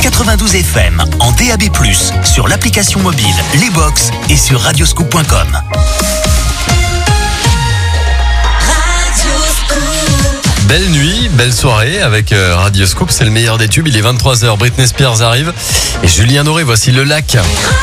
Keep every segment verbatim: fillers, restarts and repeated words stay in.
quatre-vingt-douze F M en D A B plus, sur l'application mobile, les box et sur radioscoop point com. Belle nuit, belle soirée avec euh, Radioscoop, c'est le meilleur des tubes. Il est vingt-trois heures, Britney Spears arrive et Julien Doré, voici Le Lac.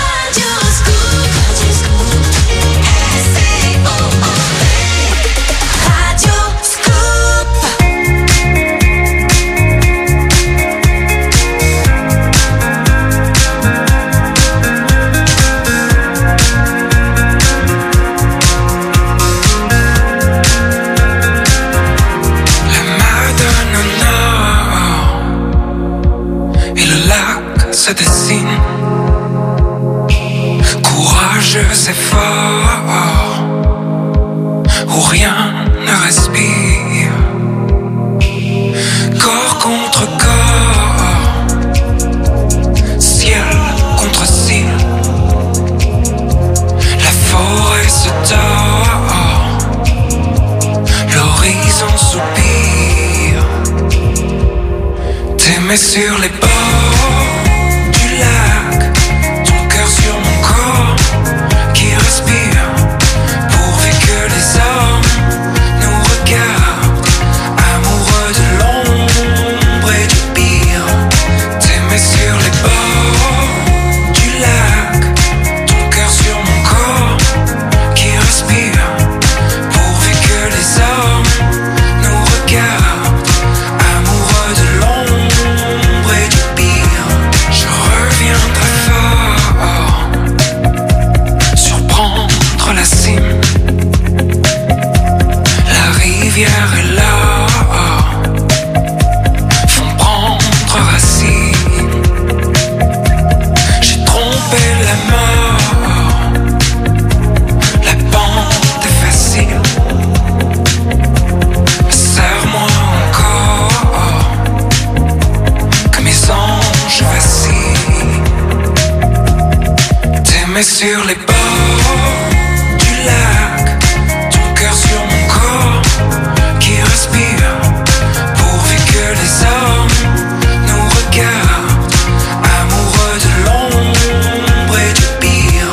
Se dessine, courageux et fort, où rien ne respire, corps contre corps, ciel contre ciel, la forêt se tord, l'horizon soupire, t'aimer sur les bords lac, ton cœur sur mon corps qui respire, pourvu que les hommes nous regardent, amoureux de l'ombre et du pire, t'aimer sur les bords du lac, ton cœur sur mon corps qui respire, pourvu que les hommes nous regardent, amoureux de l'ombre et du pire. Je reviendrai fort, surprendre la cime, la rivière est là, font prendre racine. J'ai trompé la mort, la pente est facile, serre-moi encore, que mes anges vacillent. T'aimer sur les bords du lac, ton cœur sur mon corps qui respire, pourvu que les hommes nous regardent, amoureux de l'ombre et du pire.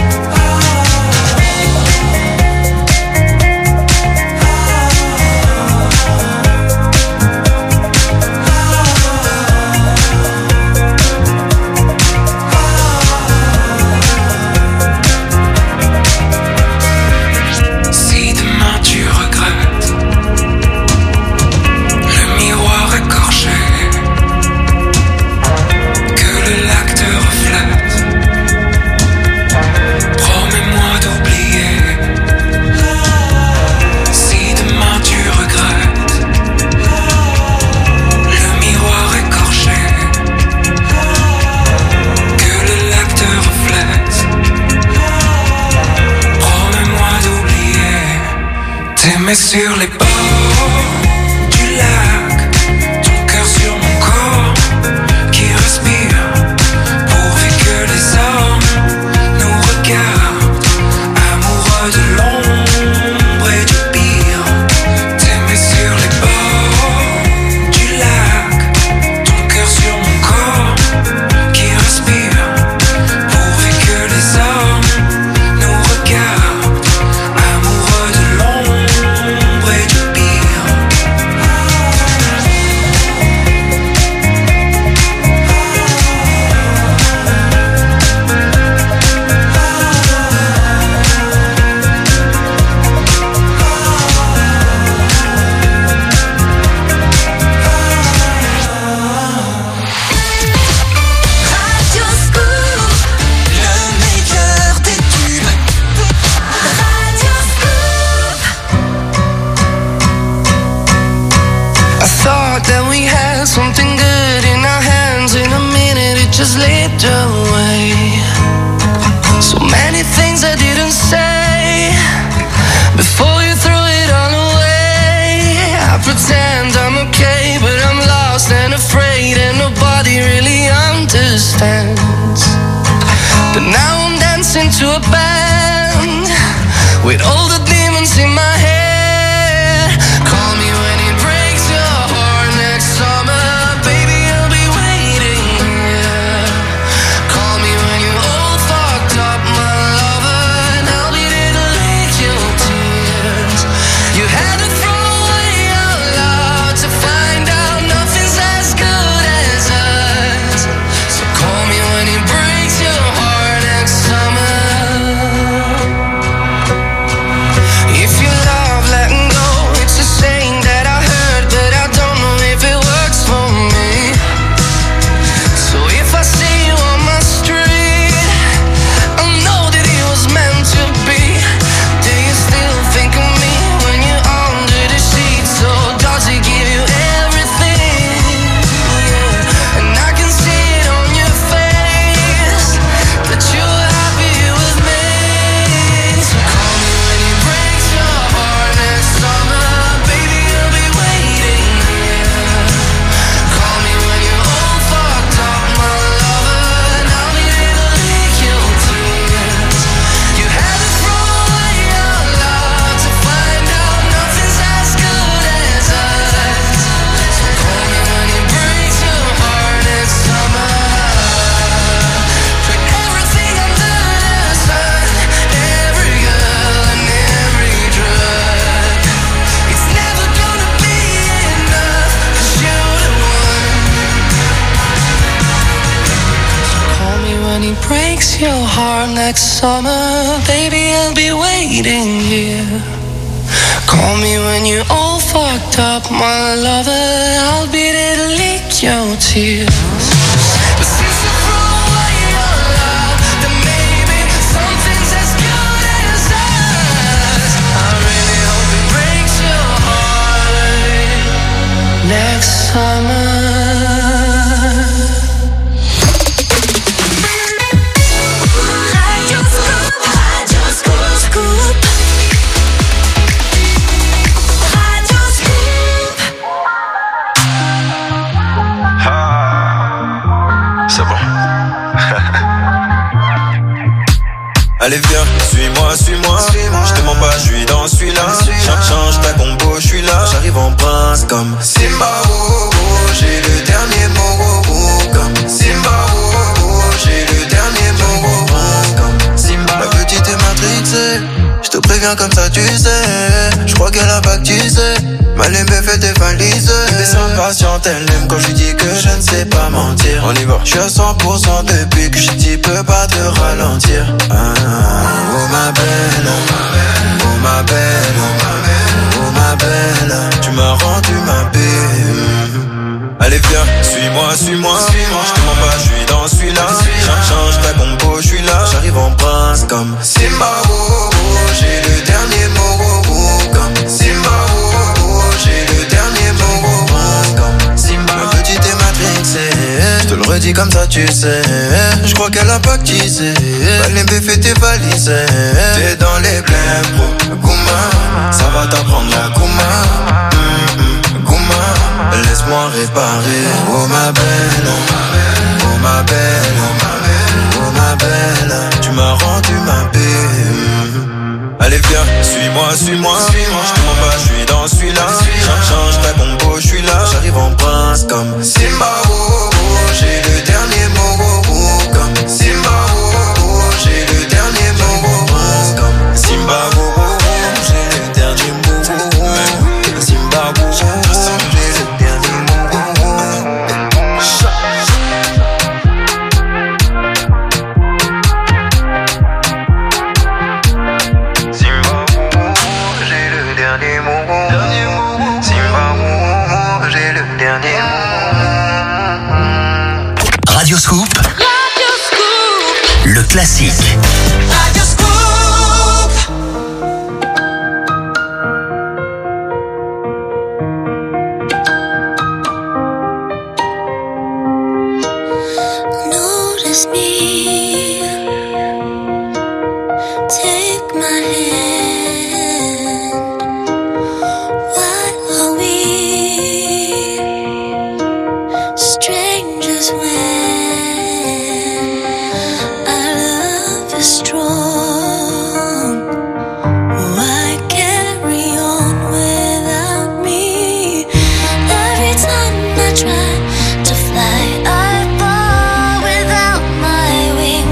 Si demain tu regrettes, le miroir écorché, que le lac te reflète, promets-moi d'oublier. Si demain tu regrettes, le miroir écorché, que le lac te reflète, promets-moi d'oublier. T'aimer sur les bords du lac, ton cœur sur mon corps qui respire, pourvu que les hommes nous regardent, amoureux de l'ombre et du pire. T'aimer sur les bords du lac, ton cœur sur mon corps qui respire, pourvu que les hommes nous regardent, amoureux de l'ombre et du pire. I thought that we had something good in our hands. In a minute it just slipped away. So many things I didn't say before you threw it all away. I pretend I'm okay, but I'm lost and afraid, and nobody really understands. But now I'm dancing to a band with all the demons in my head. Call me when it breaks your heart next summer, baby, I'll be waiting here. breaks your heart next summer, baby, I'll be waiting here. Call me when you're all fucked up, my lover, I'll be there to lick your tears. But since you threw away your love, then maybe something's as good as us. I really hope it breaks your heart next summer. Allez viens, suis-moi, suis-moi, suis-moi. Je te mens pas, je suis dans celui-là. Change, change ta combo, je suis là. J'arrive en prince comme Simba, oh, oh, oh. J'ai le dernier mot, oh, oh, comme Simba, oh, oh, oh. J'ai le dernier mot, oh, oh, comme Simba. Ma petite est matrixée, je te préviens comme ça tu sais. Je crois qu'elle a pas que tu sais. Ma lime fait tes valises. Mais sans patiente, elle aime quand je lui dis que je ne sais pas mentir. On y va. Je suis à cent pour cent depuis que je dis peux pas te ralentir. Ah, oh ma belle, oh ma belle, oh ma belle, tu m'as rendu ma belle. Allez viens, suis-moi, suis-moi, suis-moi. Je te mens pas, je suis dans celui-là. Change, change ta compo, je suis là. J'arrive en prince comme Simba, oh, oh, oh. J'ai le dernier mot, oh, oh, comme Simba, oh, oh, oh. J'ai le dernier mot, oh, oh, comme Simba. Ma petite est matrixée, je te le redis comme ça tu sais. Je crois qu'elle a pas que tu sais. Balembe fait tes valises. T'es dans les blèmes, bro, Gouma. Ça va t'apprendre la Gouma, mm-hmm, Gouma. Laisse-moi réparer. Oh ma belle, oh ma belle, oh ma belle, tu m'as rendu ma belle. Allez viens, suis-moi, suis-moi, suis-moi. Je te mens pas, je suis dans celui-là. Change, change ta combo, je suis là. J'arrive en prince comme Simba, oh, oh, oh. J'ai le dernier mot, oh, oh, comme Simba, oh, oh, oh. J'ai le dernier mot, oh, oh, comme Simba, oh, oh, oh. J'ai le dernier mot, oh, oh. Simba, oh, oh, oh. J'ai le dernier mot, oh, oh. Radio Scoop, Radio Scoop, le classique. Radio Scoop. Notice me, take my hand. Why are we strangers when our love is strong? Why carry on without me? Every time I try to fly, I fall without my wings.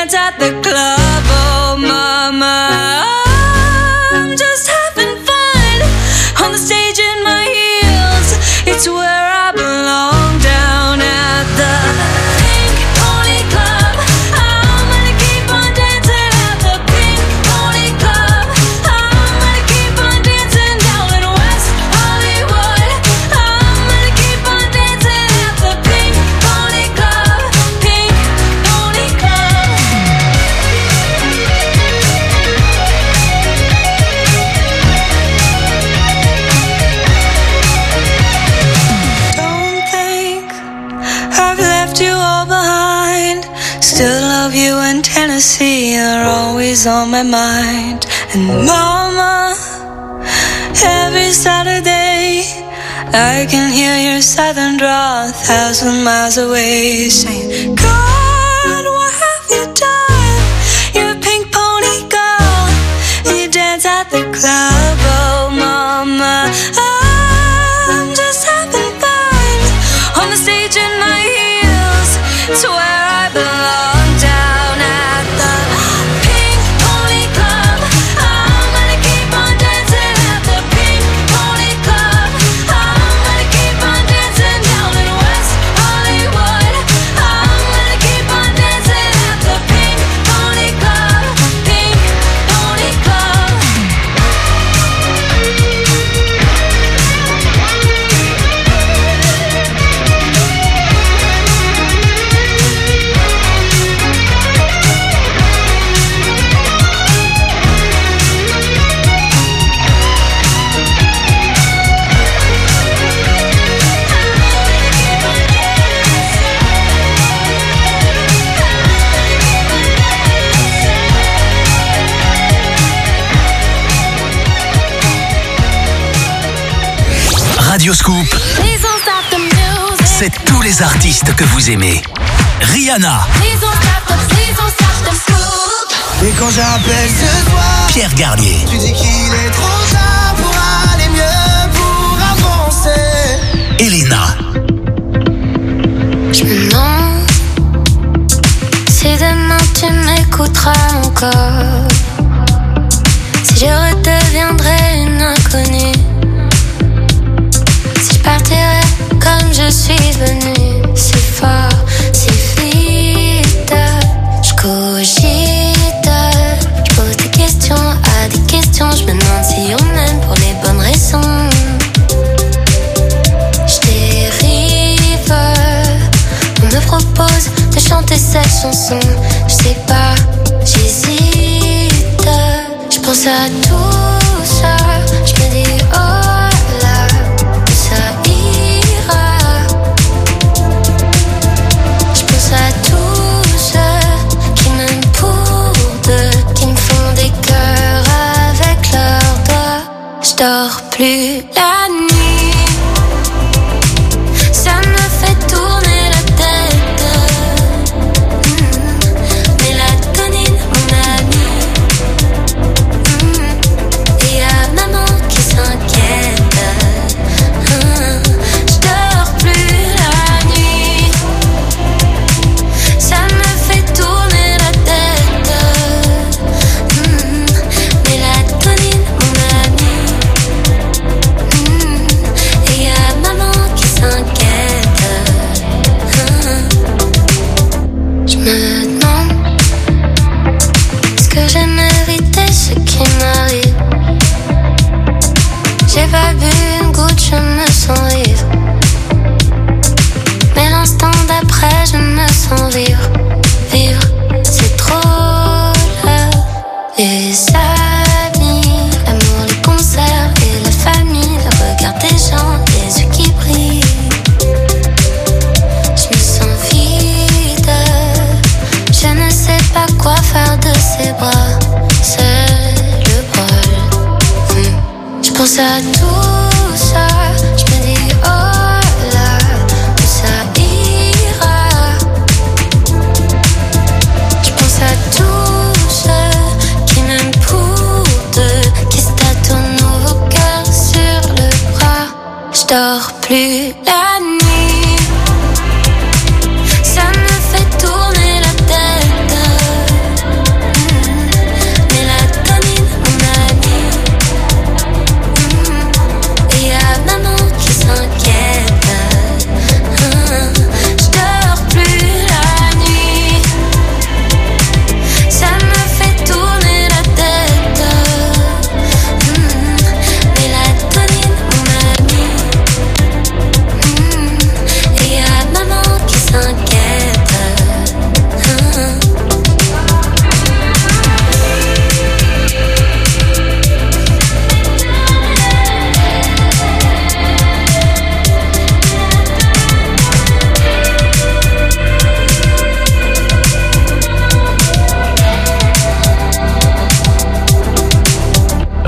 dance at the club, oh mama. I'm just having fun on the stage in my heels. It's where I belong, down at the Pink Pony Club. I'm gonna keep on dancing at the Pink Pony Club. I'm gonna keep on dancing down in West Hollywood. I'm gonna keep on dancing at the Pink Pony Club. Pink Pony Club. Don't think I've left you all behind. Still love you in Tennessee. You're always on my mind. And mama, every Saturday I can hear your southern drawl a thousand miles away, saying, God, what have you done? You're a pink pony girl. You dance at the club, oh mama. I'm just having fun on the stage in my heels. It's where I belong, down at the Pink Pony Club. I'm gonna keep on dancing at the Pink Pony Club. I'm gonna keep on dancing down in West Hollywood. I'm gonna keep on dancing at the Pink Pony Club. Pink Pony Club. Radio Scoop, Please don't stop the music. c'est tous les artistes que vous aimez. Rihanna, Please don't stop the, please don't stop the scoop. Et quand j'appelle ce soir, Pierre Garnier, tu dis qu'il est trop tard pour aller mieux, pour avancer. Elena, Je me demande si demain tu m'écouteras encore, si je redeviendrai une inconnue, si je partirai comme je suis venue, si fort, si vite. Je cogite, je pose des questions à des questions, je me demande si on m'aime pour les bonnes raisons. Je dérive, on me propose de chanter cette chanson. Je sais pas, j'hésite. Je pense à tout ça, je me dis oh là, ça ira. Je pense à tous ceux qui m'aiment pour deux, qui me font des cœurs avec leurs doigts. Je dors plus la nuit. Ça me fait tourner la tête. Mmh. Mélatonine, mon ami. Mmh. Et y'a maman qui s'inquiète. Mmh. Je dors plus la nuit. Ça me fait tourner la tête. Mmh. Mélatonine, mon ami. Mmh. Et y'a maman qui s'inquiète. Mmh. Je me demande, est-ce que j'ai mérité ce qui m'arrive? J'ai pas bu une goutte, je me sens vivre. Mais l'instant d'après, je me sens vivre. Vivre, c'est trop là. Les amis, l'amour, les concerts et la famille, le regard des gens, les yeux qui brillent. Je me sens vide, je ne sais pas quoi faire de ces bras. C'est le bol. Hmm. Je pense à tout ça, je me dis oh là, ça ira. Je pense à tous ceux qui m'aiment pour deux, qui se tâtonnent au cœur sur le bras. Je dors plus la nuit. Ça me fait tourner la tête.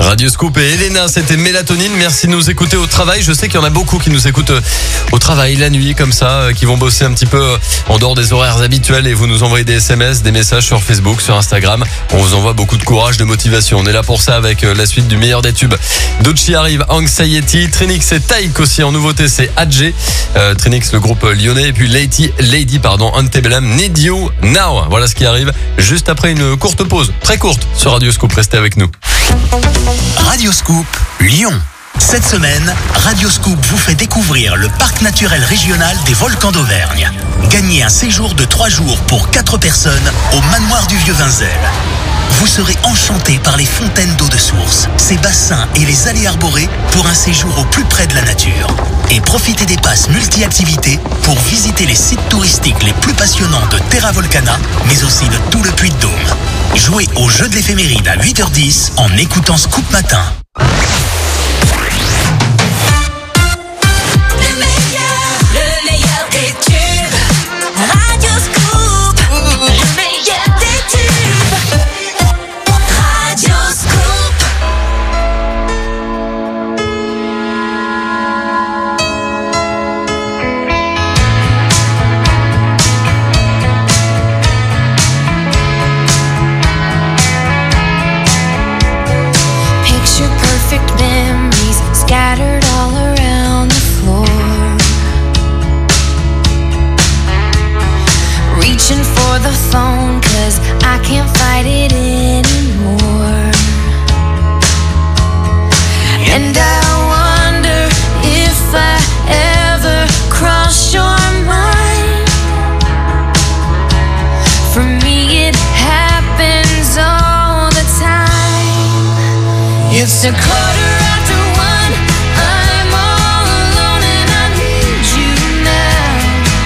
Radio Scoop et Elena, c'était Mélatonine. Merci de nous écouter au travail. Je sais qu'il y en a beaucoup qui nous écoutent au travail la nuit comme ça, qui vont bosser un petit peu en dehors des horaires habituels et vous nous envoyez des S M S, des messages sur Facebook, sur Instagram. On vous envoie beaucoup de courage, de motivation. On est là pour ça avec la suite du meilleur des tubes. Doechii arrive, Anxiety, Trinix et Taïk aussi en nouveauté, c'est Adjé. Euh, Trinix, le groupe lyonnais, et puis Lady, Lady pardon, Antebellum, Need You Now. Voilà ce qui arrive juste après une courte pause, très courte sur Radio Scoop. Restez avec nous. Radio Scoop, Lyon. Cette semaine, Radio Scoop vous fait découvrir le parc naturel régional des volcans d'Auvergne. Gagnez un séjour de trois jours pour quatre personnes au manoir du Vieux-Vinzel. Vous serez enchanté par les fontaines d'eau de source, ses bassins et les allées arborées pour un séjour au plus près de la nature. Et profitez des passes multi-activités pour visiter les sites touristiques les plus passionnants de Terra Volcana, mais aussi de tout le Puy-de-Dôme. Jouez au jeu de l'éphéméride à huit heures dix en écoutant Scoop Matin. Le meilleur, le meilleur des tubes. Radio Scoop. Le meilleur des tubes. Radio Scoop. Picture perfect memories scattered all around the floor. Reaching for the phone 'cause I can't fight it anymore. And I wonder if I ever cross your mind. For me it happens all the time. It's a quarter after one. I'm all alone and I need you now.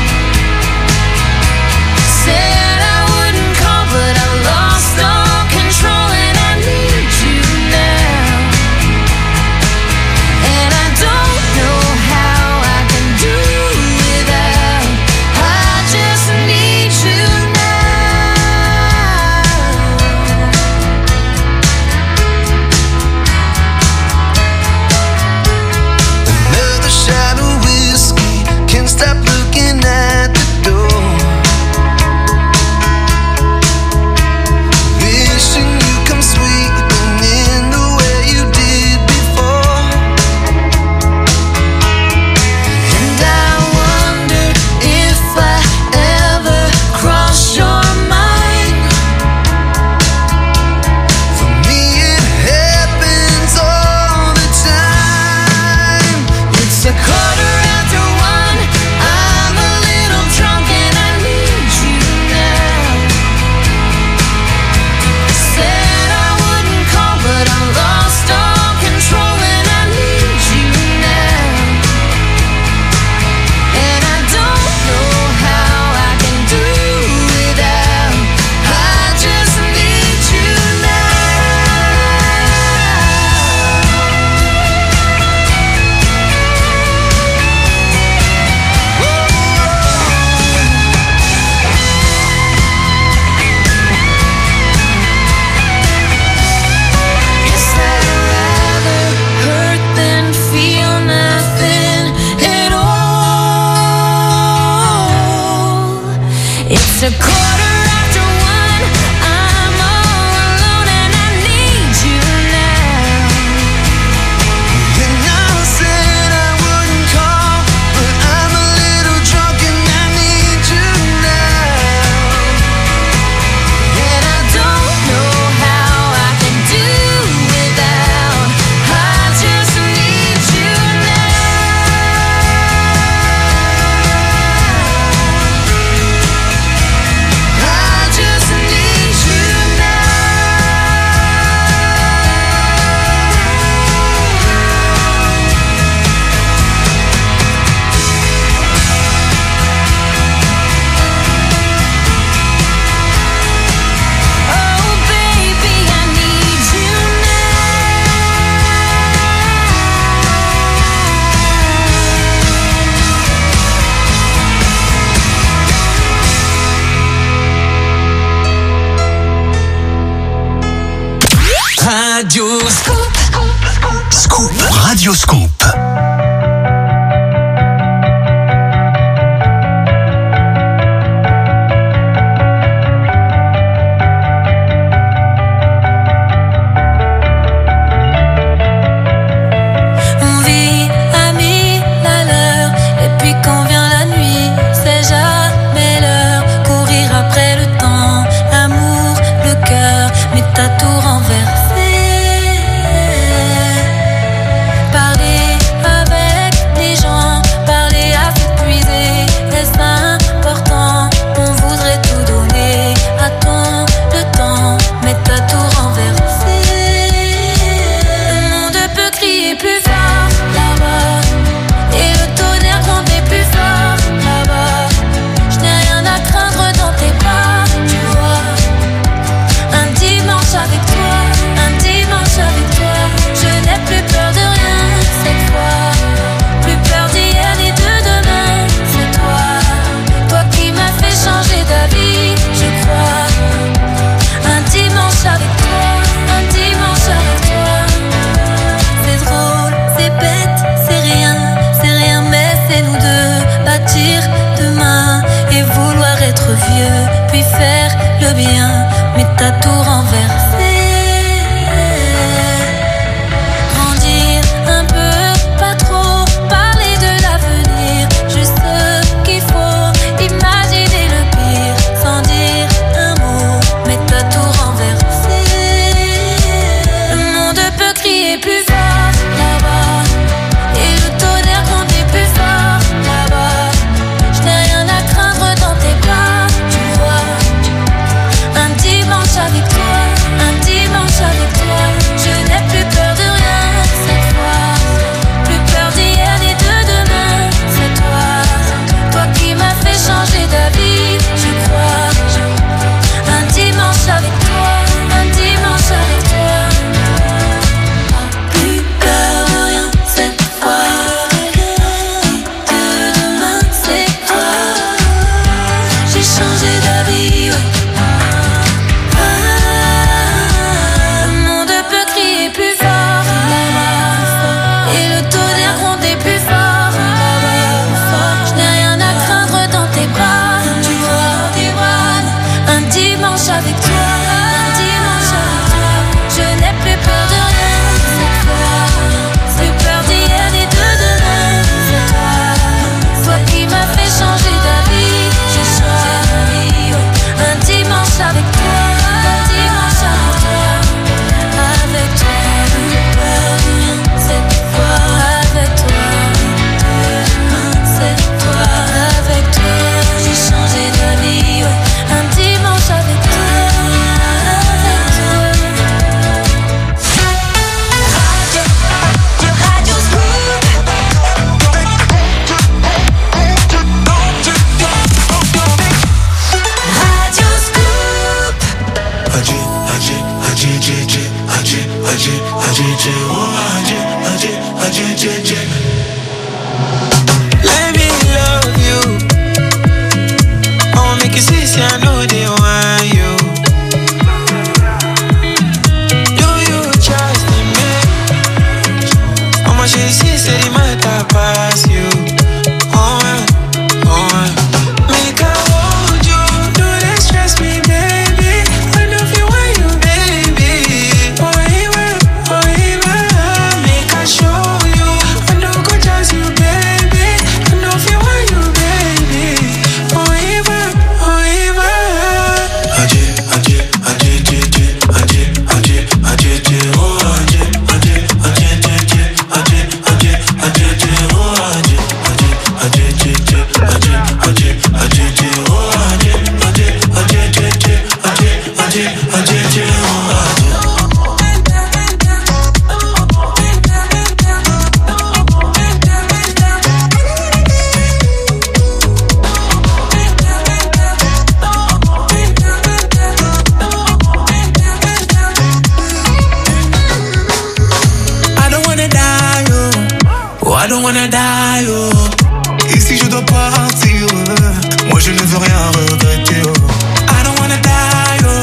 Said I wouldn't call, but I lost all control and I need you now. And I don't know how I can do without. I just need you now. Another shot of whiskey, can't stop looking at the door. Wishing you come sweeping in the way you did before. And I wonder if I ever cross your mind. For me it happens all the time. It's a quarter after one. I'm a little drunk and I need you now. Said I wouldn't call, but I lost all control and I need you now. And I don't know how I can do without. I just need you now. Guess I'd rather hurt than feel nothing at all. It's a quarter after one. I'm all alone and I need you now. And I said I wouldn't call, but I'm a little drunk and I need you now. And I don't know how I can do without. I just need you now. I just need you now. Oh baby, I need you Radio Scoop. Scoop, Radio Scoop.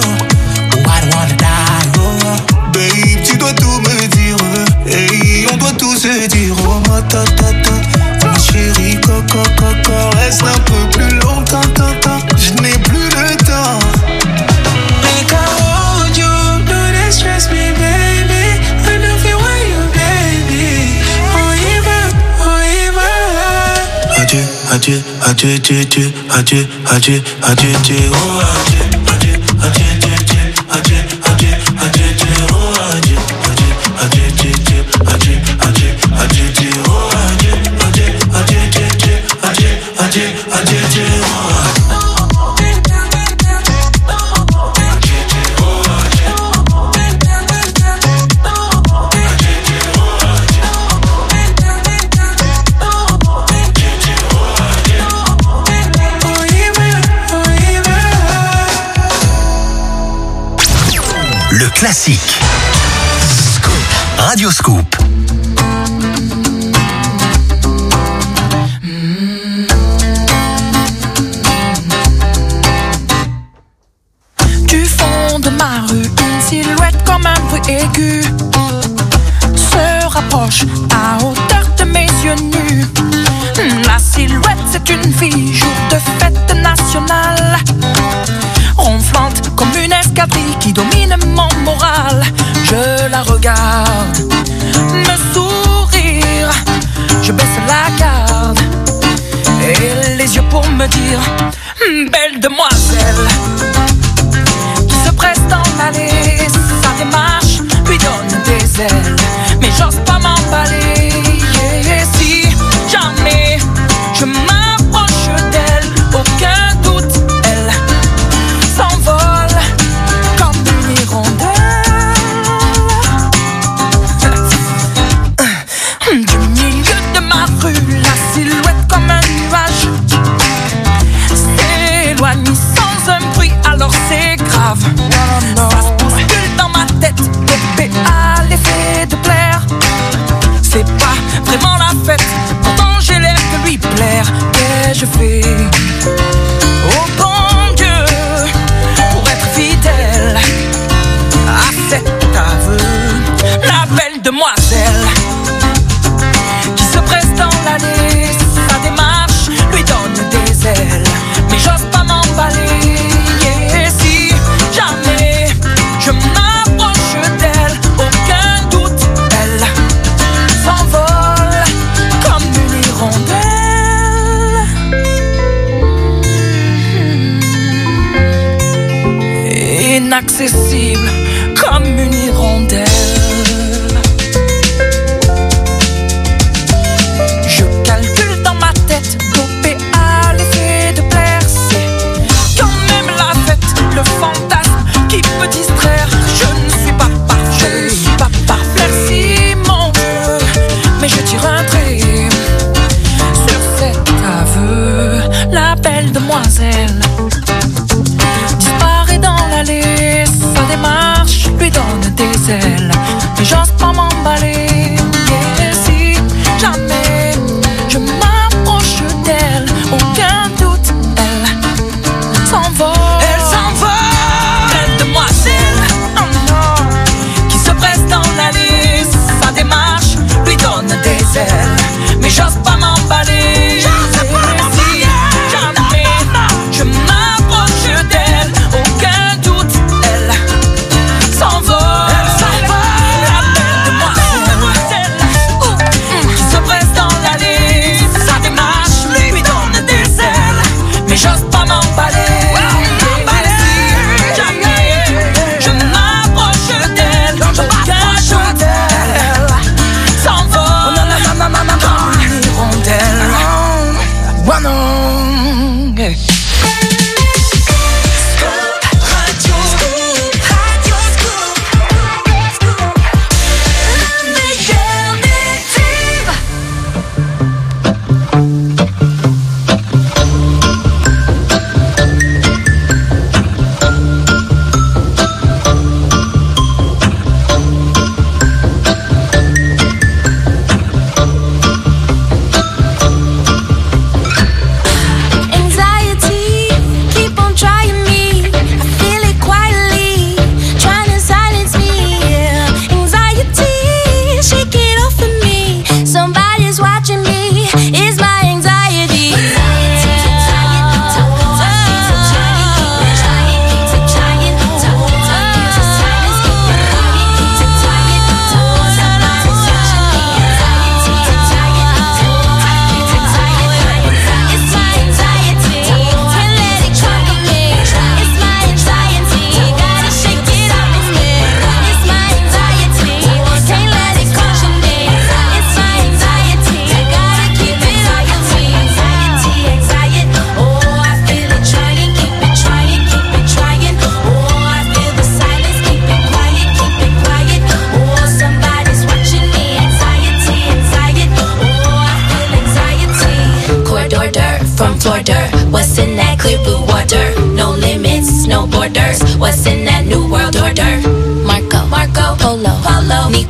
Babe, tu dois tout me dire. Hey, on doit ta ta ta. Ma chérie, coco, coco, reste un peu plus longtemps, ta ta. Je n'ai plus le temps. Make I hold you, do that stress me, baby. I know feel where you, baby. On y va, on y va. Adieu, adieu, adieu, adieu, adieu, adieu, adieu, adieu, adieu, oh adieu, adieu, adieu, adieu, adieu, adieu, adieu, adieu, oh adieu, adieu, adieu, adieu, adieu, adieu, adieu, adieu, oh adieu, adieu, adieu, adieu, adieu, adieu, adieu, adieu, oh. Le classique. Scoop. Radio Scoop. Du fond de ma rue, une silhouette comme un bruit aigu se rapproche à hauteur de mes yeux nus. La silhouette, c'est une fille, jour de fête nationale, ronflante comme une escadrille qui domine mon moral. Je la regarde, me sourire, je baisse la garde et les yeux pour me dire: belle demoiselle. Qui se presse dans l'allée, sa démarche lui donne des ailes, mais j'ose pas m'emballer. Et si jamais je m'approche d'elle, aucun doute, elle s'envole comme une hirondelle. Du milieu de ma rue, la silhouette comme un nuage s'éloigne sans un bruit, alors c'est grave. Ça se bouscule dans ma tête, dopé à l'effet de plaire. C'est pas vraiment la fête, pourtant j'ai l'air de lui plaire. Qu'ai-je fait, oh bon Dieu, pour être fidèle à cet aveu? La belle demoiselle qui se presse dans l'allée, sa démarche lui donne des ailes, mais j'ose pas m'emballer. Et si jamais je m'approche d'elle, aucun doute, elle s'envole comme une hirondelle. Inaccessible comme une hirondelle. Je calcule dans ma tête, dopé à l'effet de plaire. C'est quand même la fête, le fantasme qui peut distraire. Je ne suis pas parfait, je ne suis pas parfait. Merci mon Dieu, mais je tire un trait sur cet aveu. La belle demoiselle disparaît dans l'allée, sa démarche lui donne des ailes,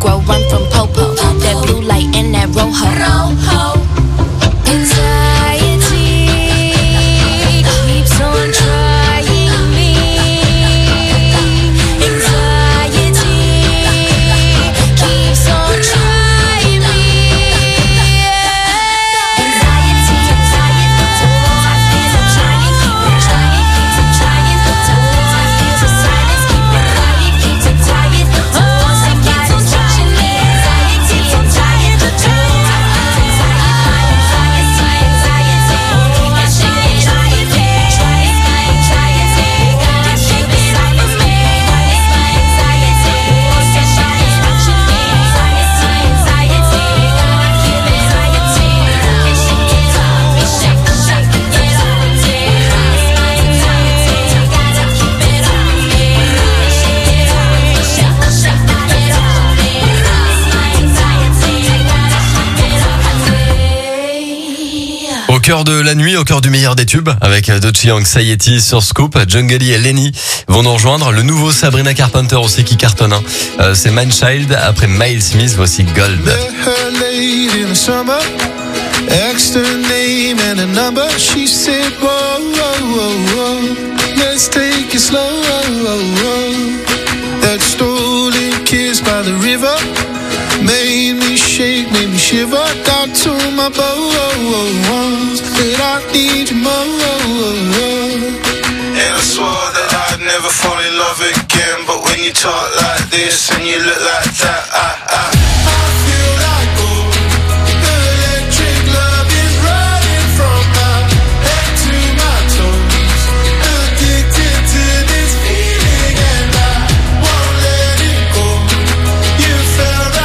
Negro run from Popo. That blue light and that rojo. Anxiety keeps on trying me. Anxiety keeps on trying me. Anxiety, anxiety, to all I feel I'm trying, keep it trying, keeps on trying. To all I feel the silence, keep it quiet, keeps on tired. To all somebody's watching me. Anxiety, anxiety, to all I feel Au cœur de la nuit, au cœur du meilleur des tubes, avec Doechii Anxiety sur Scoop, Jungly et Lenny vont nous rejoindre. Le nouveau Sabrina Carpenter aussi qui cartonne. Hein. Euh, c'est Manchild. Après Miles Smith, voici Gold. Made me shake, made me shiver. Got to my bones that I need you more. And I swore that I'd never fall in love again. But when you talk like this and you look like that, I, I, I feel like gold. The electric love is running from my head to my toes. Addicted to this feeling and I won't let it go. You fell right.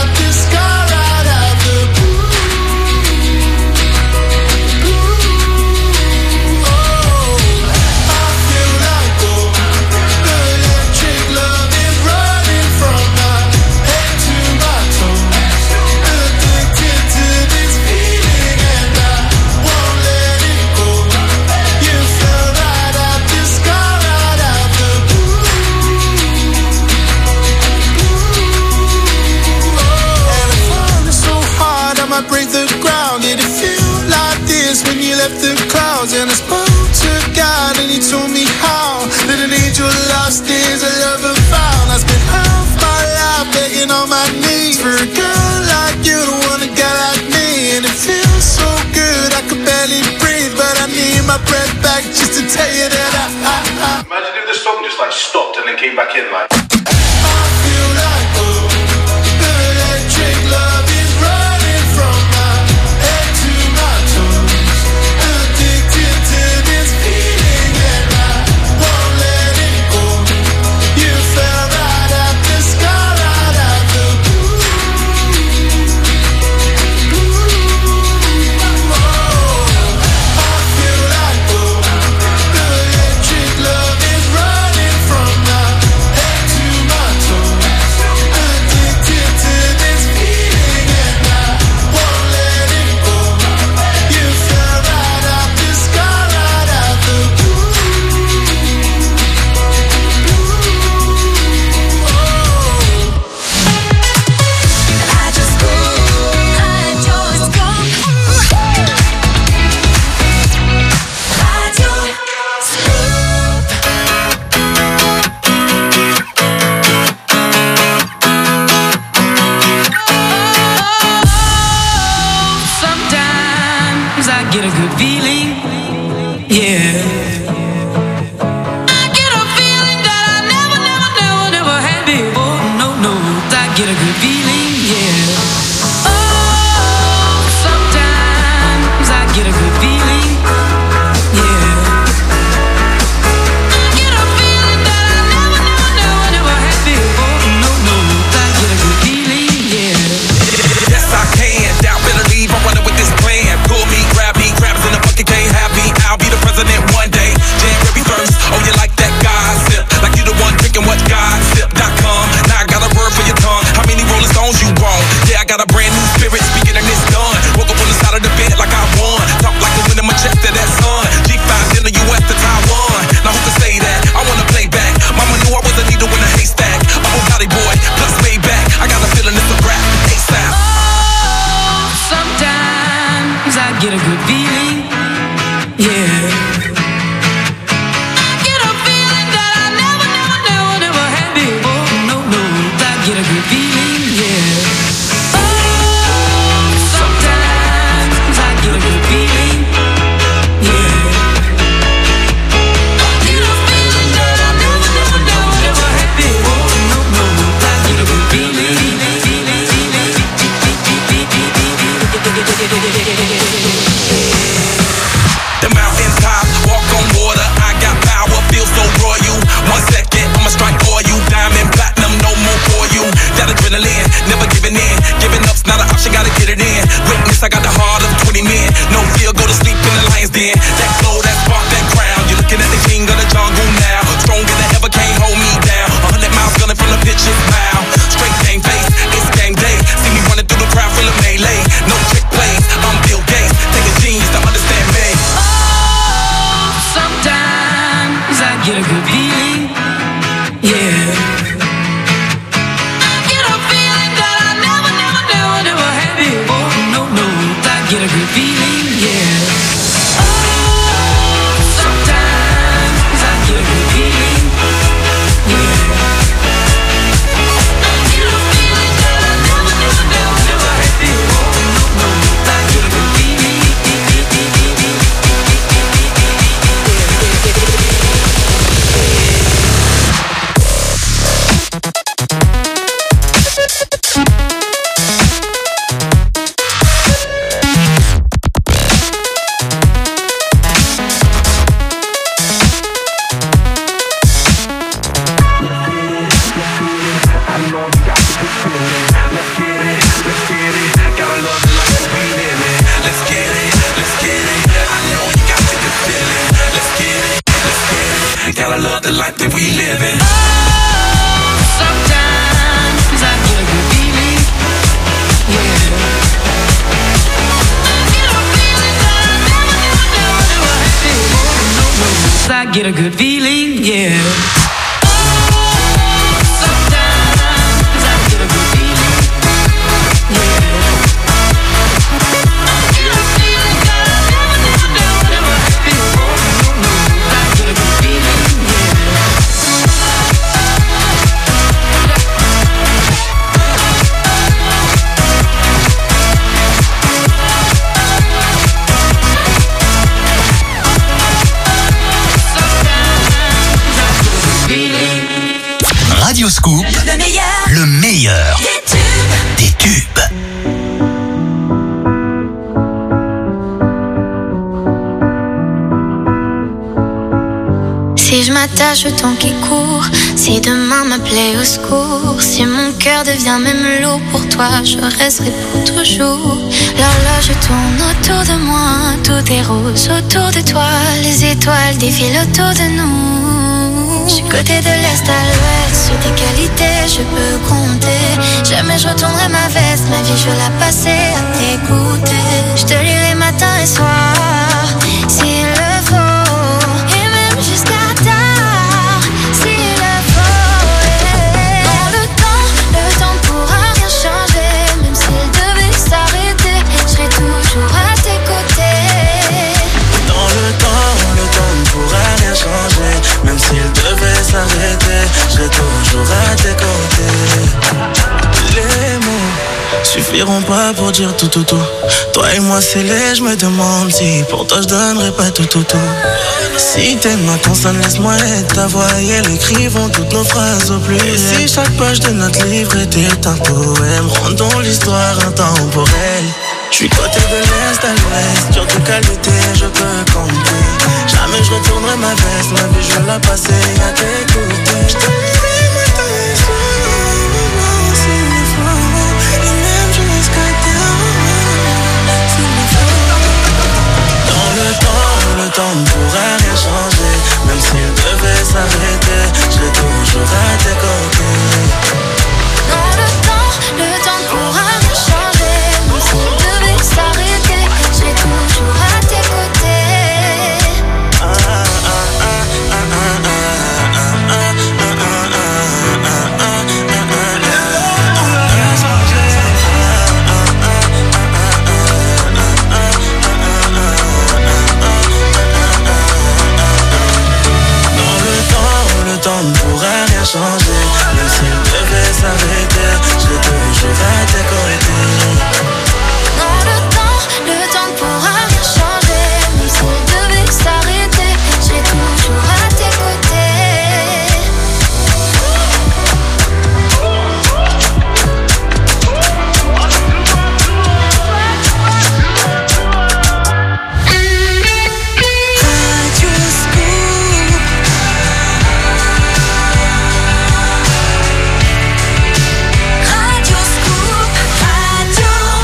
Break the ground, did it feel like this when you left the clouds? And I spoke to God and he told me how that an angel lost is a lover found. I spent half my life begging on my knees for a girl like you to want a guy like me. And it feels so good, I could barely breathe, but I need my breath back just to tell you that I, I, I Imagine if the song just like stopped and then came back in like I feel like gold, the electric love is running from my head to my toes. Addicted to this feeling and I won't let it go. You fell right out the sky, right out the blue. Oh, I feel like gold. The electric love is running from my head to my toes. Addicted to this feeling and I won't let it go. You fell right out the sky, right out the blue. I just go, I just go. Radio Sometimes I get a good feeling, yeah. I get a feeling that I never, never, never, never had before. No, no, I get a good feeling, yeah. Oh, sometimes I get a good feeling, yeah. I get a feeling that I never, never, never, never had before. No, no, I get a good feeling, yeah. Yes, I can. Doubt, better leave. I'm running with this plan. Pull me, grab me, crabs in the bucket, can't have me. I'll be the president one day. January first. Oh, you like that gossip? Like you the one drinking what gossip dot com. Now I got a word for your tongue. How many rollers spin. That flow, that spark, that crown. You're looking at the king of the jungle now. Stronger than ever, can't hold me down. A hundred miles gunning from the pitch's bow. Straight game face, it's game day. See me running through the crowd, full of melee. No trick plays, I'm Bill Gates. Take a genius to understand me. Oh, sometimes I get a good feeling, yeah. I get a feeling that I never, never, never, never had before. No, no, I get a good feeling, yeah. Oh, sometimes I get a good feeling, yeah. I get a feeling that I never, never, never, never had before. No, no, I get a good feeling. Gotta love the life that we live in. Oh, sometimes I get a good feeling, yeah. I get a feeling that I never, never, never, never had before. No, no, I get a good feeling, yeah. Oh, sometimes I get a good feeling, yeah. I get a feeling that I never, never, never, never had before. No, no, I get a good feeling. Radio Scoop, Le meilleur, le meilleur des tubes. des tubes. Si je m'attache au temps qui court, si demain m'appelait au secours, si mon cœur devient même lourd pour toi, je resterai pour toujours. L'horloge tourne autour de moi, tout est rose autour de toi, les étoiles défilent autour de nous. Je suis côté de l'est à l'ouest, sur tes qualités je peux compter. Jamais je retournerai ma veste, ma vie je la passer à t'écouter. Je te lirai matin et soir, s'il le faut, et même jusqu'à tard, s'il le faut. Yeah. Dans le temps, le temps ne pourra rien changer, même s'il devait s'arrêter, je serai toujours à tes côtés. Dans le temps, le temps ne pourra rien changer. Même s'il devait s'arrêter, je serai toujours à tes côtés. Les mots suffiront pas pour dire tout tout tout. Toi et moi c'est laid, je me demande si pour toi je donnerais pas tout tout tout. Si tes mains consonnent, laisse-moi être ta voix et elle écrivons toutes nos phrases au pluriel. Et si chaque page de notre livre était un poème, rendons l'histoire intemporelle. Je suis côté de l'est à l'ouest, sur tes qualités je peux compter. Jamais je retournerai ma veste, ma vie je vais la passer à t'écouter. Je te lirai matin et soir, s'il le faut, et même jusqu'à tard, s'il le faut. Dans le temps, le temps ne pourra rien changer. Même s'il devait s'arrêter, je serai toujours à tes côtés. Dans le temps, le temps ne pourra rien changer. Même s'il devait s'arrêter, je serai toujours à tes côtés. Ah, ah, ah, ah, ah, ah, ah, ah, ah, ah, ah. Changer, même s'il devait s'arrêter, je serai toujours à tes côtés. Dans le temps, le temps ne pourra rien changer. Même s'il devait s'arrêter, je serai toujours à tes côtés. Radio Scoop, Radio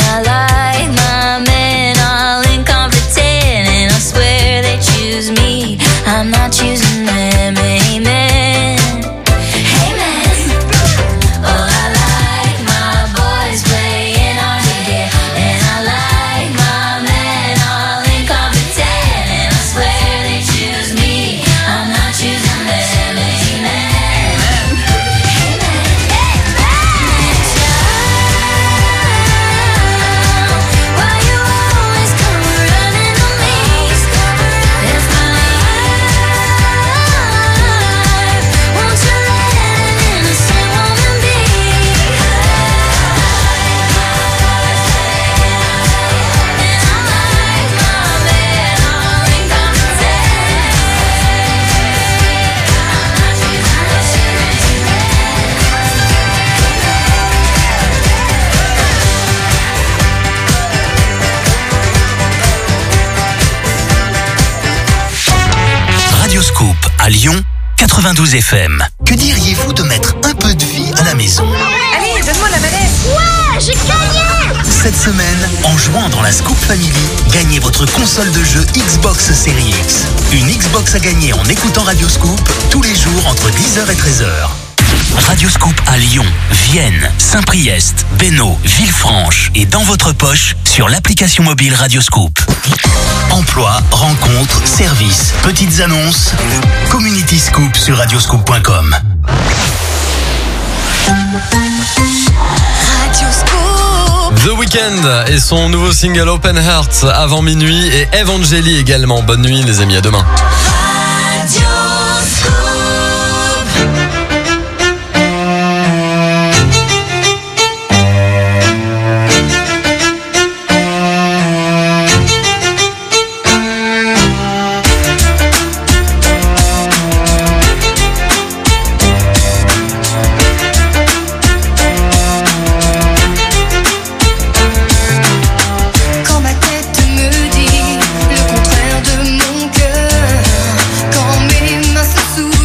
I like my men all incompetent, and I swear they choose me, I'm not choosing them. Amen. Amen. Oh, I like my boys playing hard to get, and I like my men all incompetent, and I swear they choose me, I'm not choosing them. Amen. Why you always come running to me? It's my life. Won't you let an innocent woman be? And I like my men all incompetent. I'm not choosing Radioscoop à Lyon, quatre-vingt-douze F M. Que diriez-vous de mettre un peu de vie à la maison? Allez, donne-moi la manette. Ouais, j'ai gagné! Cette semaine, en jouant dans la Scoop Family, gagnez votre console de jeu Xbox Series X. Une Xbox à gagner en écoutant Radioscoop tous les jours entre dix heures et treize heures. Radioscoop à Lyon, Vienne, Saint-Priest, Bénaud, Villefranche et dans votre poche sur l'application mobile Radioscoop. Emploi, rencontres, services, petites annonces. Community Scoop sur radioscoop point com. The Weeknd et son nouveau single Open Heart avant minuit et Evangélie également. Bonne nuit les amis, à demain. Quand ma tête me dit le contraire de mon cœur, quand mes mains se souffrent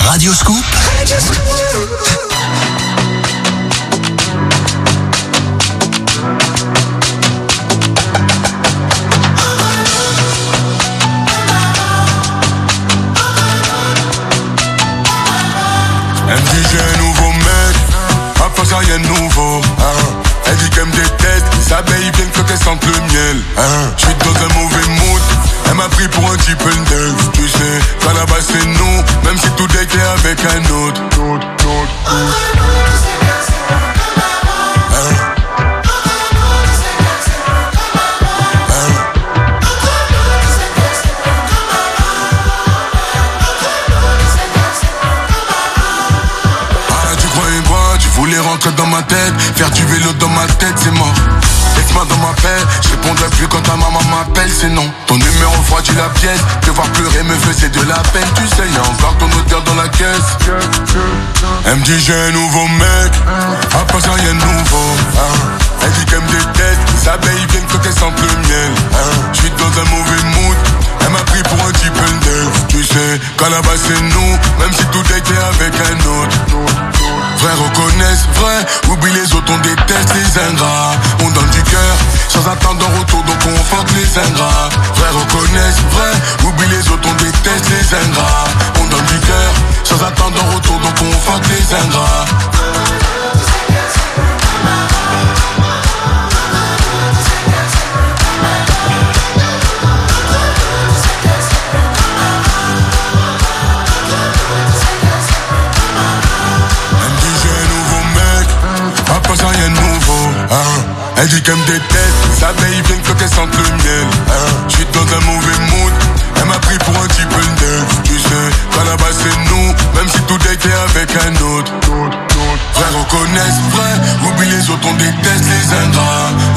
Radio Scoop, Elle me dit j'ai un nouveau mec, à part ça y'a de nouveau, hein. Elle dit qu'elle me déteste, les abeilles viennent quand elles sentent le miel, hein. Je suis dans un mauvais mood, elle m'a pris pour un type neuf. Tu sais, quand là-bas c'est nous, même si tout est clair avec un autre, autre, autre, hein. Voulais rentrer dans ma tête, faire du vélo dans ma tête, c'est mort. Laisse-moi dans ma paix, je répondrai plus quand ta maman m'appelle, c'est non. Ton numéro froidit la pièce, te voir pleurer me faisait de la peine. Tu sais, y'a encore ton odeur dans la caisse. Elle me dit j'ai un nouveau mec, après ça y'a un nouveau, hein. Elle dit qu'elle me déteste, les abeilles viennent quand elles sentent le miel, hein. Je suis dans un mauvais mood, elle m'a pris pour un type neuf. Tu sais, quand là-bas c'est nous, même si tout était avec un autre. Frères reconnaissent vrai, oublie les autres, on déteste les ingrats. On donne du cœur, sans attendre en retour, donc on fuck les ingrats. Frères reconnaissent vrai, oublie les autres, on déteste les ingrats. On donne du cœur, sans attendre en retour, donc on fuck les ingrats. Après ça y'a de nouveau, hein. Elle dit qu'elle me déteste, les abeilles viennent quand elles sentent le miel, hein. Je suis dans un mauvais mood, elle m'a pris pour un type neuf. Tu sais, quand là-bas c'est nous, même si tout est clair avec un autre. Frères reconnaissent vrai, oublie les autres, on déteste les ingrats.